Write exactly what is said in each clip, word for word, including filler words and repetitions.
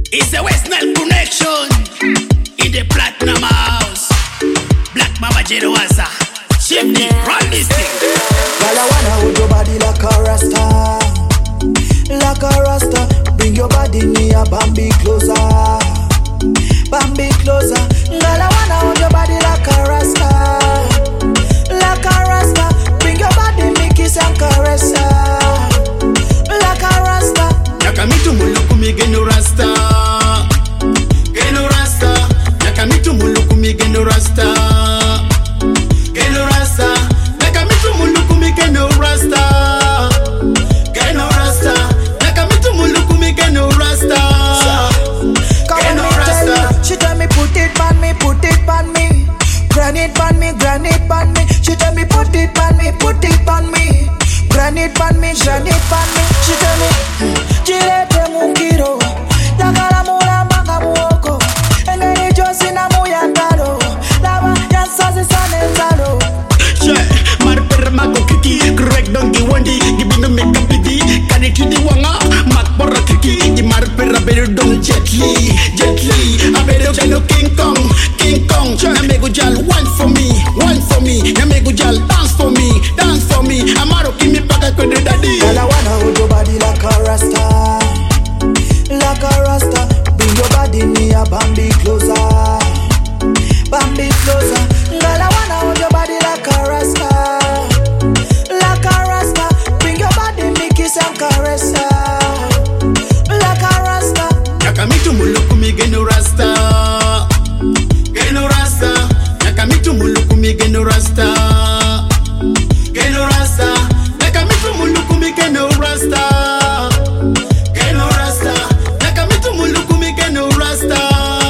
It's the West Nile connection in the Platinum House. Black Mama Jeroaza, Shifty, run this thing. Girl, I wanna hold your body like a rasta, like a rasta. Bring your body near, Bambi closer, Bambi closer. Girl, I wanna hold your body like a rasta, like a rasta. Bring your body, me kiss and caress her, like a rasta. Nakamitu muluku mi geno rasta, geno rasta. Nakamitu muluku mi geno rasta, geno rasta. Nakamitu muluku mi geno rasta, geno rasta. Nakamitu muluku mi geno rasta, geno rasta. She tell me put it on me, put it on me, granite on me, granite on me. She tell me put it on me, put it on me, granite on me, granite on me. She tell me chilete mungiro, lakala mula manga muoko, engeni josi na muyandalo, lava yansazi sanenzalo. She marper mako kiki, correct donkey wandi, gibino me kapiti, kaniki di wanga, mak porra kiki, di marper abedo don gently, gently, abedo jalo King Kong, King Kong. Na mego jal wine for me, wine for me, na mego jal dance for me, dance for me. Amaro kimi paka kode daddy. Girl, I wanna hold your body like a rasta, like a rasta. Bring your body near, Bambi closer, Bambi closer. Girl, I wanna hold your body like a rasta, like a rasta. Bring your body, me kiss and caress her, like a rasta. Nakamitu muluku mi geno rasta, geno rasta. Nakamitu muluku mi geno rasta, geno rasta. Nakamitu muluku mi geno rasta, geno rasta. Nakamitu muluku mi geno rasta,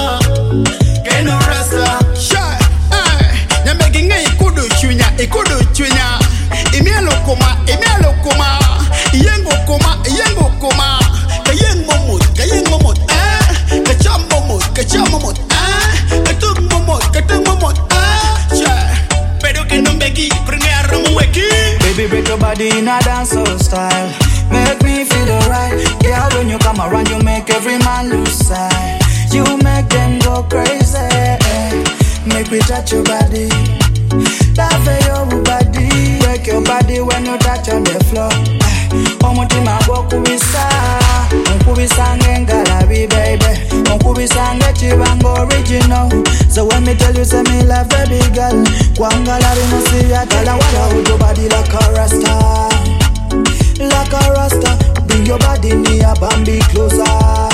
geno rasta. Shy, eh. Nyamegi ngai ikudu chunya, ikudu chunya. Imielo koma, imielo koma. Yengo koma, yengo koma. Kayeng momot, kayeng momot, eh. Kacham momot, kacham momot, eh. Katung momot, katung momot, eh. Shy, pero que no begi, prenge arromo weki. Baby, break your body in a dancehall style. Make me feel alright. Girl, when you come around, you make every man lose sight. You make them go crazy. Make me touch your body. Love your body. Break your body when you touch on the floor. Omutima gw'okubisa, onkubisa ng'engalabi baby, onkubisa ng'ekibango original. So when me tell you say me love baby girl, kwangala bino serious. Girl, I wanna hold your body like a rasta, like a rasta. Bring your body near, Bambi closer.